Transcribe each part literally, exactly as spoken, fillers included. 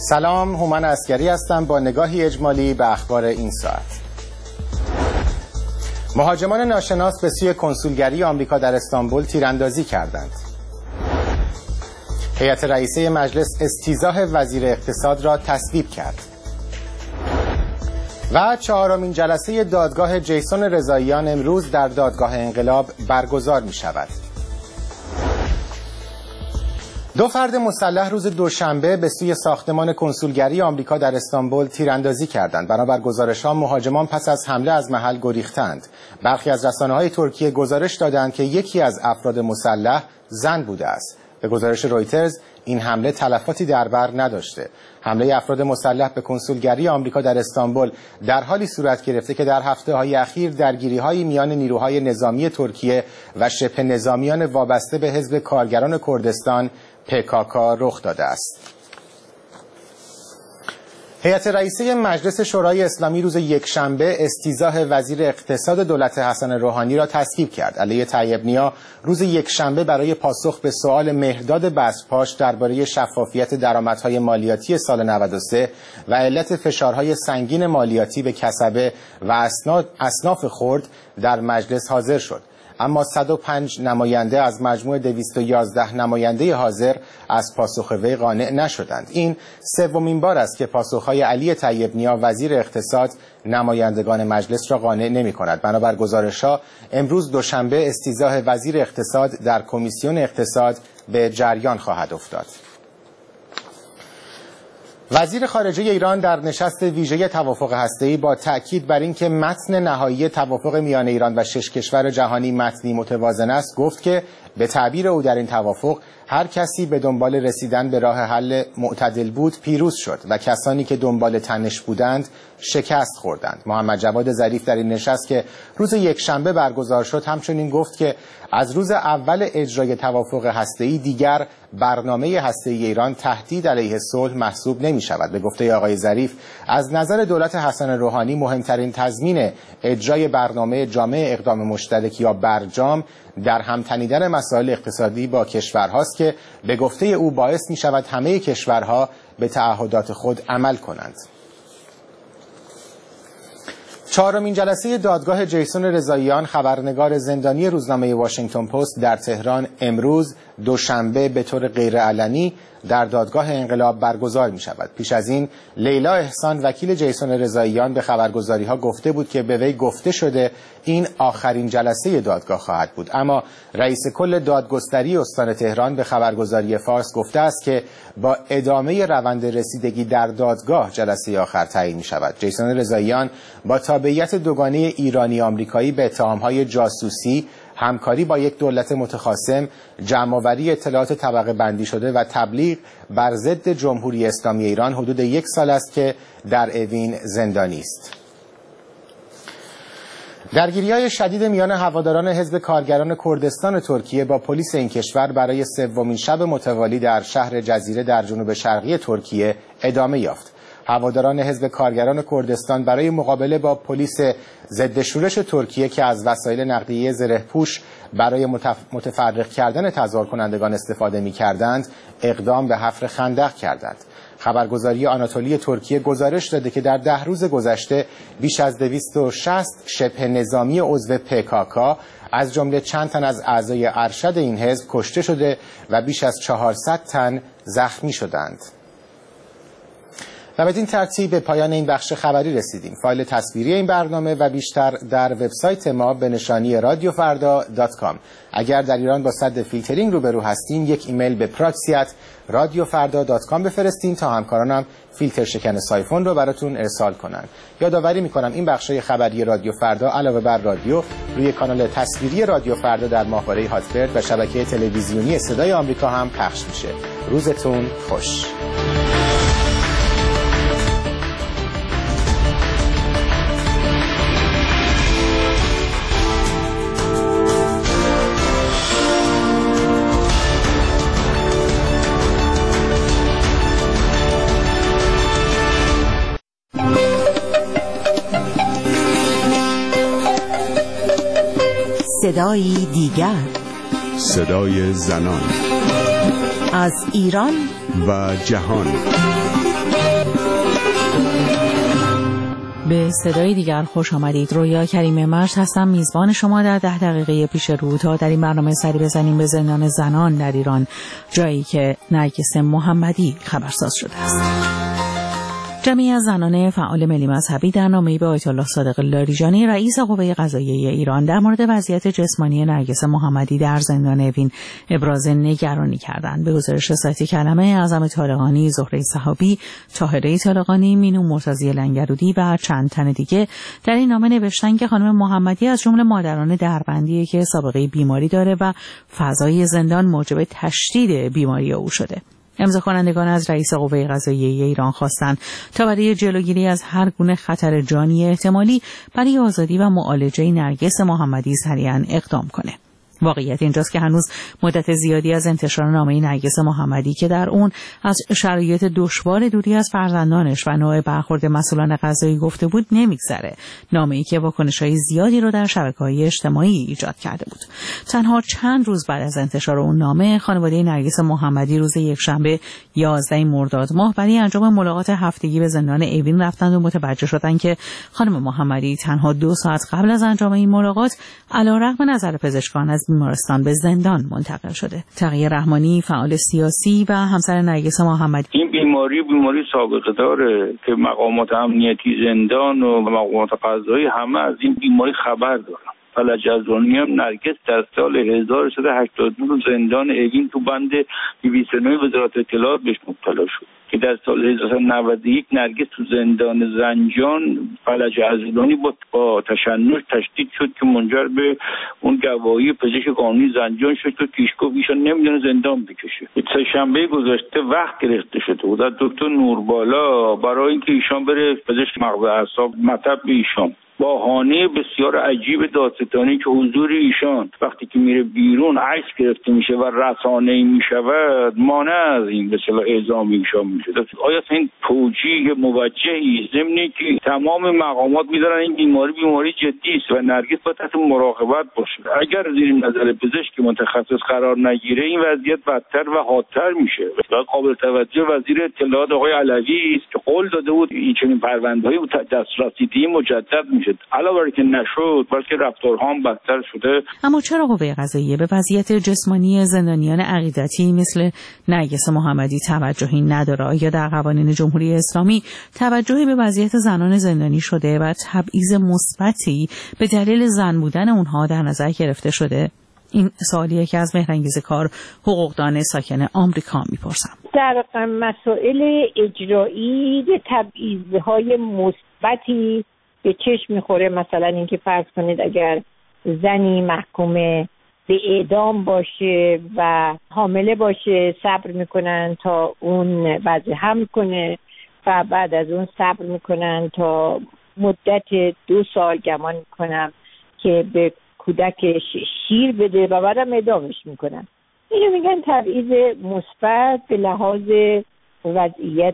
سلام، هومن عسکری هستم با نگاهی اجمالی به اخبار این ساعت. مهاجمان ناشناس به سوی کنسولگری آمریکا در استانبول تیراندازی کردند. هیئت رئیسه مجلس استیضاح وزیر اقتصاد را تصویب کرد. و چهارمین جلسه دادگاه جیسون رضاییان امروز در دادگاه انقلاب برگزار می شود. دو فرد مسلح روز دوشنبه به سوی ساختمان کنسولگری آمریکا در استانبول تیراندازی کردند. بنابر گزارش‌ها مهاجمان پس از حمله از محل گریختند. برخی از رسانه‌های ترکیه گزارش دادند که یکی از افراد مسلح زن بوده است. به گزارش رویترز این حمله تلفاتی در بر نداشته. حمله افراد مسلح به کنسولگری آمریکا در استانبول در حالی صورت گرفته که در هفته‌های اخیر درگیری‌های میان نیروهای نظامی ترکیه و شبه نظامیان وابسته به حزب کارگران کردستان پی کی کی رخ داده است. هیئت رئیسه مجلس شورای اسلامی روز یکشنبه استیضاح وزیر اقتصاد دولت حسن روحانی را تصویب کرد. علی طیب نیا روز یکشنبه برای پاسخ به سؤال مهرداد بسپاش درباره شفافیت درآمدهای مالیاتی سال نود و سه و علت فشارهای سنگین مالیاتی به کسبه و اصناف خرد در مجلس حاضر شد. اما صد و پنج نماینده از مجموع دویست و یازده نماینده حاضر از پاسخ وی قانع نشدند. این سومین بار است که پاسخهای علی طیب نیا وزیر اقتصاد نمایندگان مجلس را قانع نمی کند. بنابر گزارش‌ها امروز دوشنبه استیضاح وزیر اقتصاد در کمیسیون اقتصاد به جریان خواهد افتاد. وزیر خارجه ایران در نشست ویژه توافق هسته‌ای با تأکید بر اینکه متن نهایی توافق میان ایران و شش کشور جهانی متنی متوازن است گفت که به تعبیر او در این توافق هر کسی به دنبال رسیدن به راه حل معتدل بود پیروز شد و کسانی که دنبال تنش بودند شکست خوردند. محمد جواد ظریف در این نشست که روز یکشنبه برگزار شد همچنین گفت که از روز اول اجرای توافق هسته‌ای دیگر برنامه هسته‌ای ایران تهدید علیه صلح محسوب نمی شود. به گفته آقای ظریف از نظر دولت حسن روحانی مهمترین تضمین اجرای برنامه جامع اقدام مشترک یا برجام در هم تنیدن مسائل اقتصادی با کشورهاست که به گفته او باعث می شود همه کشورها به تعهدات خود عمل کنند. چهارمین جلسه دادگاه جیسون رضاییان خبرنگار زندانی روزنامه واشنگتن پست در تهران امروز دوشنبه به طور غیرعلنی در دادگاه انقلاب برگزار می شود. پیش از این لیلا احسان وکیل جیسون رضاییان به خبرگزاری ها گفته بود که به وی گفته شده این آخرین جلسه دادگاه خواهد بود، اما رئیس کل دادگستری استان تهران به خبرگزاری فارس گفته است که با ادامه روند رسیدگی در دادگاه جلسه آخر تعیین می شود. جیسون رضاییان با تابعیت دوگانه ایرانی آمریکایی به اتهام‌های جاسوسی، همکاری با یک دولت متخاصم، جمع‌آوری اطلاعات طبقه بندی شده و تبلیغ بر ضد جمهوری اسلامی ایران حدود یک سال است که در اوین زندانی است. درگیری‌های شدید میان هواداران حزب کارگران کردستان ترکیه با پلیس این کشور برای سومین شب متوالی در شهر جزیره در جنوب شرقی ترکیه ادامه یافت. هواداران حزب کارگران کردستان برای مقابله با پلیس ضد شورش ترکیه که از وسایل نقلیه زره‌پوش برای متفرق کردن تظاهر کنندگان استفاده می‌کردند، اقدام به حفر خندق کردند. خبرگزاری آناتولی ترکیه گزارش داده که در ده روز گذشته بیش از دویست و شصت شبه نظامی عضو پی کی کی از جمله چند تن از اعضای ارشد این حزب کشته شده و بیش از چهارصد تن زخمی شدند. و بدین ترتیب به پایان این بخش خبری رسیدیم. فایل تصویری این برنامه و بیشتر در وبسایت ما به نشانی رادیو فردا دات کام. اگر در ایران با سد فیلترینگ روبرو هستین یک ایمیل به پراکسیت رادیو فردا دات کام بفرستین تا همکارانم فیلتر شکن سایفون رو براتون ارسال کنن. یادآوری میکنم این بخشای خبری رادیو فردا علاوه بر رادیو روی کانال تصویری رادیو فردا در ماهواره هاتبرد و شبکه تلویزیونی صدای آمریکا هم پخش میشه. روزتون خوش. صدایی دیگر، صدای زنان از ایران و جهان. به صدای دیگر خوش آمدید. رویا کریم مرد هستم، میزبان شما در ده دقیقه پیش رو تا در این برنامه سری بزنیم به زندان زنان در ایران، جایی که نرگس محمدی خبرساز شده است. جمعی از زنان فعال ملی مذهبی در نامه‌ای به آیت الله صادق لاریجانی رئیس قوه قضاییه ایران در مورد وضعیت جسمانی نرگس محمدی در زندان اوین ابراز نگرانی کردند. به گزارش سایت کلمه اعظم طالقانی، زهره صحابی، طاهره طالقانی، مینو مرتضی لنگرودی و چند تن دیگه در این نامه نوشتن که خانم محمدی از جمله مادران دربندیه که سابقه بیماری داره و فضای زندان موجب تشدید بیماری او شده. امضا کنندگان از رئیس قوه قضاییه ایران خواستند تا برای جلوگیری از هر گونه خطر جانی احتمالی برای آزادی و معالجه نرگس محمدی سریعاً اقدام کنه. واقعیت اینجاست که هنوز مدت زیادی از انتشار نامه نرگس محمدی که در اون از شرایط دشوار دوری از فرزندانش و نوع برخورد مسئولان قضایی گفته بود نمیگذره. نامه‌ای که واکنش‌های زیادی رو در شبکه‌های اجتماعی ایجاد کرده بود. تنها چند روز بعد از انتشار اون نامه، خانواده نرگس محمدی روز یکشنبه یازده مرداد ماه برای انجام ملاقات هفتگی به زندان اوین رفتند و متوجه شدند که خانم محمدی تنها دو ساعت قبل از انجام این ملاقات علیرغم نظر پزشکان از بیمارستان به زندان منتقل شده. تقی رحمانی، فعال سیاسی و همسر نرگس محمدی: این بیماری بیماری سابقه داره که مقامات امنیتی زندان و مقامات قضایی همه از این بیماری خبر دارن. فلج ازرانی هم نرگس در سال هزار و سیصد و هشتاد و دو زندان اوین تو بند دویست و نه وزارت اطلاعات بهش مبتلا شد که در سال هزار و سیصد و نود و یک نرگس تو زندان زنجان فلج ازرانی با, با تشنج تشدید شد که منجر به اون گواهی پزشک قانونی زنجان شد که پیشگفت ایشان نمیدونه زندان بکشه. سه شنبه گذشته وقت گرفته شده بود از دکتر نوربالا برای اینکه ایشان بره پزشک مغز اعصاب مطب به ایشان. بهانه بسیار عجیب دادستانی که حضور ایشان وقتی که میره بیرون عکس گرفته میشه و رسانه‌ای میشود مانع از این به اصطلاح اعزام ایشان میشه. آیا این توجیه موجهی ضمن که تمام مقامات میدارن این بیماری بیماری جدی است و نرگس باید تحت مراقبت باشه؟ اگر زیر نظر پزشک متخصص قرار نگیره این وضعیت بدتر و حادتر میشه. و قابل توجه وزیر اطلاعات آقای علوی است که قول داده بود این چنین پرونده‌ای دسترسی مجدد میشه. علاوه بر که نشد بلکه رفتارها هم بدتر شده. اما چرا قوه قضاییه به وضعیت جسمانی زندانیان عقیدتی مثل نرگس محمدی توجهی نداره؟ یا در قوانین جمهوری اسلامی توجهی به وضعیت زنان زندانی شده و تبعیض مثبتی به دلیل زن بودن اونها در نظر گرفته شده؟ این سوالیه که از مهرانگیز کار، حقوقدان ساکن آمریکا میپرسم. در مسائل اجرایی تبعیض‌های مثبتی به چشم میخوره. مثلا اینکه فرض کنید اگر زنی محکوم به اعدام باشه و حامله باشه صبر میکنن تا اون وضع حمل کنه و بعد از اون صبر میکنن تا مدت دو سال گمان میکنم که به کودکش شیر بده و بعدم اعدامش میکنن. اینو میگن تبعیض مثبت به لحاظ وضعیت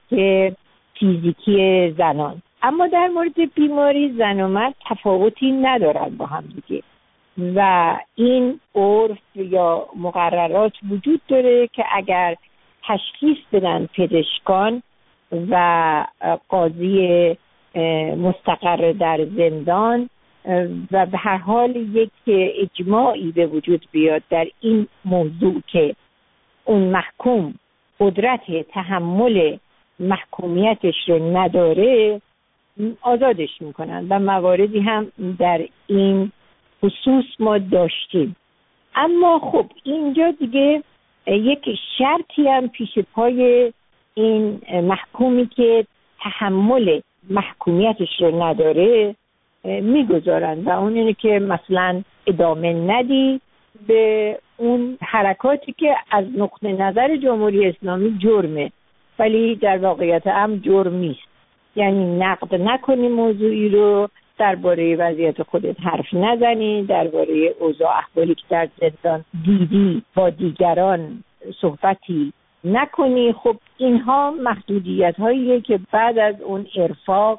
فیزیکی زنان. اما در مورد بیماری زن و مرد تفاوتی ندارن با هم دیگه و این عرف یا مقررات وجود داره که اگر تشخیص بدن پزشکان و قاضی مستقر در زندان و به هر حال یک اجماعی به وجود بیاد در این موضوع که اون محکوم قدرت تحمل محکومیتش رو نداره آزادش میکنن و مواردی هم در این خصوص ما داشتیم. اما خب اینجا دیگه یک شرطی هم پیش پای این محکومی که تحمل محکومیتش رو نداره میگذارن و اون اینه که مثلا ادامه ندی به اون حرکاتی که از نقطه نظر جمهوری اسلامی جرمه ولی در واقعیت هم جرم نیست. یعنی نقد نکنی موضوعی رو، درباره وضعیت خودت حرف نزنی، درباره اوضاع احوالی که در زندان دیدی با دیگران صحبتی نکنی. خب اینها محدودیت هاییه که بعد از اون ارفاق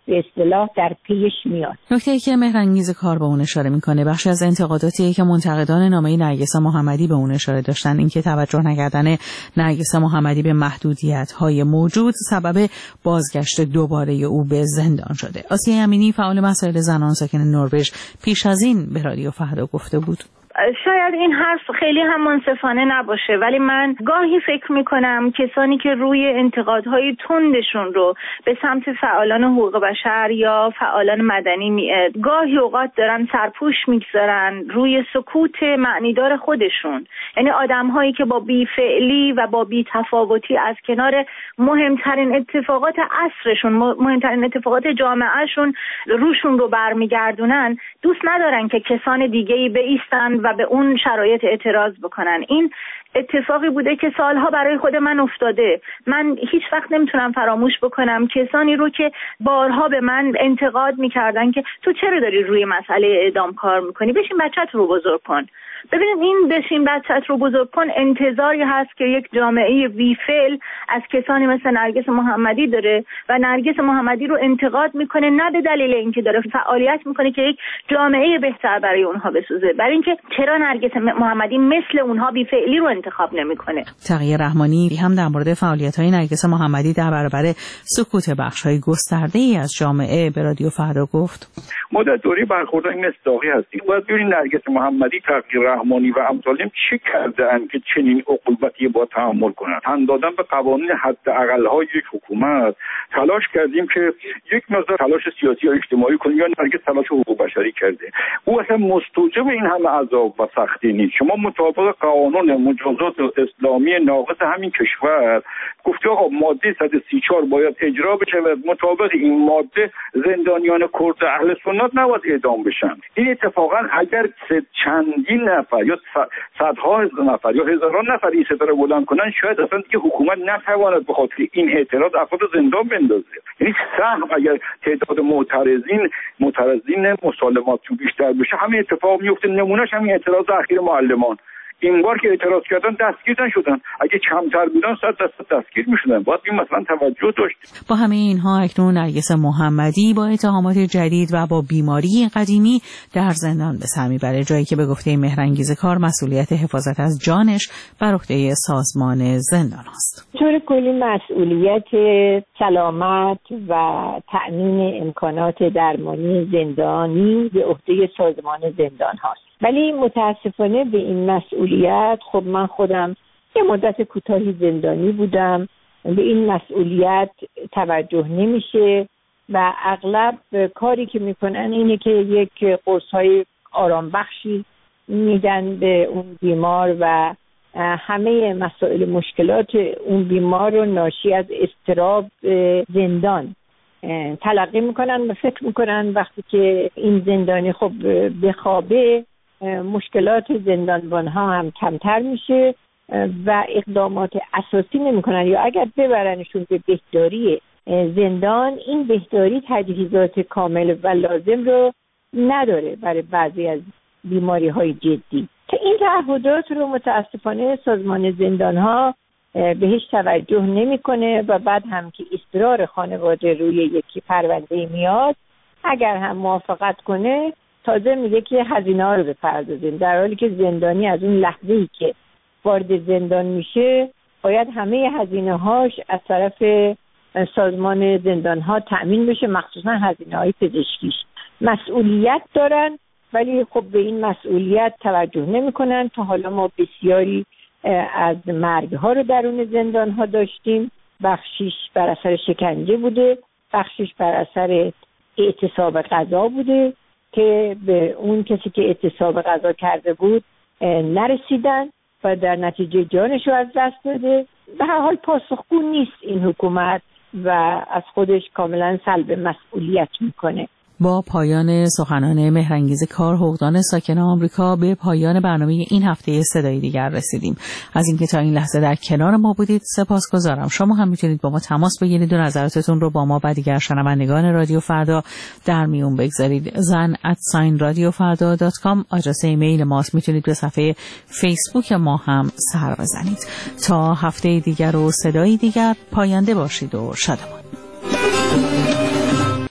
به اصطلاح در پیش میاد. نکته‌ای که مهرانگیز کار به اون اشاره میکنه بخشی از انتقاداتی که منتقدان نامه نرگس محمدی به اون اشاره داشتن این که توجه نکردن نرگس محمدی به محدودیت‌های موجود سبب بازگشت دوباره او به زندان شده. آسیه امینی فعال مسائل زنان ساکن نروژ پیش از این به رادیو فردا گفته بود شاید این حرف خیلی هم منصفانه نباشه، ولی من گاهی فکر میکنم کسانی که روی انتقادهای تندشون رو به سمت فعالان حقوق بشر یا فعالان مدنی می... گاهی اوقات دارن سرپوش میگذارن روی سکوت معنیدار خودشون، یعنی آدمهایی که با بی‌فعلی و با بی‌تفاوتی از کنار مهمترین اتفاقات عصرشون، مهمترین اتفاقات جامعهشون روشون رو برمیگردونن، دوست ندارن که کسان دیگه‌ای بایستن و به اون شرایط اعتراض بکنن. این اتفاقی بوده که سالها برای خود من افتاده. من هیچ وقت نمیتونم فراموش بکنم کسانی رو که بارها به من انتقاد میکردن که تو چرا داری روی مسئله اعدام کار میکنی، بشین بچت رو بزرگ کن. ببینید این بشین بچت رو بزرگ کن انتظاری هست که یک جامعه بی‌فعل از کسانی مثل نرگس محمدی داره و نرگس محمدی رو انتقاد میکنه، نه به دلیل اینکه داره فعالیت میکنه که یک جامعه بهتر برای اونها بسازه، برای اینکه چرا نرگس محمدی مثل اونها بی‌فعلی رو انتخاب نمیکنه. تقی رحمانی هم در مورد فعالیت‌های نرگس محمدی در برابر سکوت بخش‌های گسترده‌ای از جامعه به رادیو فردا گفت ما در دوره برخوردهای مصداقی هستیم. باید ببینید نرگس محمدی، تقی رحمانی و امثالهم چه کرده‌اند که چنین عقوبتی با تحمل کنند. تن دادن به قوانین حداقل‌های یک حکومت. تلاش کردیم که یک مقدار تلاش سیاسی یا اجتماعی کنیم، یا نرگس تلاش حقوق بشری کرده. او اصلا مستوجب این همه عذاب و سختی نیست. شما مطابق قانون مجازات اسلامی ناقص همین کشور گفته آقا ماده صد و سی و چهار باید اجرا بشه و مطابق این ماده زندانیان کرد اهل سنت نباید اعدام بشن. این اتفاقا اگر چندین نفر یا صدها نفر یا هزاران نفر این ستاره بلند کنن، شاید اصلا دیگه حکومت نتواند به خاطر این اعتراض افراد زندان بندازه. یعنی سهم اگر تعداد معترضین معترضین مسالمات بیشتر بشه همین اتفاق میفته. نمونهش همین اعتراض اخیر معلمان. این بار که اعتراض کردن دستگیر نشدن، اگه کمتر بودن صد درصد دستگیر میشدن. باید این مثلا توجه داشت. با همه اینها اکنون نرگس محمدی با اتهامات جدید و با بیماری قدیمی در زندان به سر میبره، جایی که به گفته مهرانگیز کار مسئولیت حفاظت از جانش بر عهده سازمان زندان است. طور کلی مسئولیت سلامت و تأمین امکانات درمانی زندانی به عهده سازمان زندان هاست. ولی متاسفانه به این مسئولیت، خب من خودم یه مدت کوتاهی زندانی بودم، به این مسئولیت توجه نمیشه و اغلب کاری که میکنن اینه که یک قرص‌های آرام بخشی میدن به اون بیمار و همه مسائل مشکلات اون بیمار رو ناشی از اضطراب زندان تلقی میکنن و فکر میکنن وقتی که این زندانی خب بخوابه مشکلات زندانبان ها هم کمتر میشه و اقدامات اساسی نمیکنن، یا اگر ببرنشون به بهداری زندان، این بهداری تجهیزات کامل و لازم رو نداره برای بعضی از بیماری های جدی که این تعهدات رو متاسفانه سازمان زندان ها بهش توجه نمیکنه و بعد هم که اصرار خانواده روی یکی پرونده میاد، اگر هم موافقت کنه تازه میگه که هزینه ها رو بپردازیم، در حالی که زندانی از اون لحظه‌ای که وارد زندان میشه باید همه هزینه هاش از طرف سازمان زندان ها تأمین بشه، مخصوصا هزینه های پزشکیش. مسئولیت دارن ولی خب به این مسئولیت توجه نمیکنن. تا حالا ما بسیاری از مرگ ها رو درون زندان ها داشتیم، بخشیش بر اثر شکنجه بوده، بخشیش بر اثر اعتصاب غذا بوده که به اون کسی که اعتصاب غذا کرده بود نرسیدن و در نتیجه جانش رو از دست داده. به هر حال پاسخگو نیست این حکومت و از خودش کاملا سلب مسئولیت میکنه. با پایان سخنان مهرانگیز کار حقوقدان ساکن آمریکا به پایان برنامه این هفته صدای دیگر رسیدیم. از اینکه تا این لحظه در کنار ما بودید سپاسگزارم. شما هم میتونید با ما تماس بگیرید و نظراتتون رو با ما و دیگر شنوندگان رادیو فردا در میون بگذارید. زن ات ساین رادیو فردا دات کام آدرس ایمیل ماست. میتونید به صفحه فیسبوک ما هم سر بزنید. تا هفته دیگر و صدای دیگر، پاینده باشید و شادمان.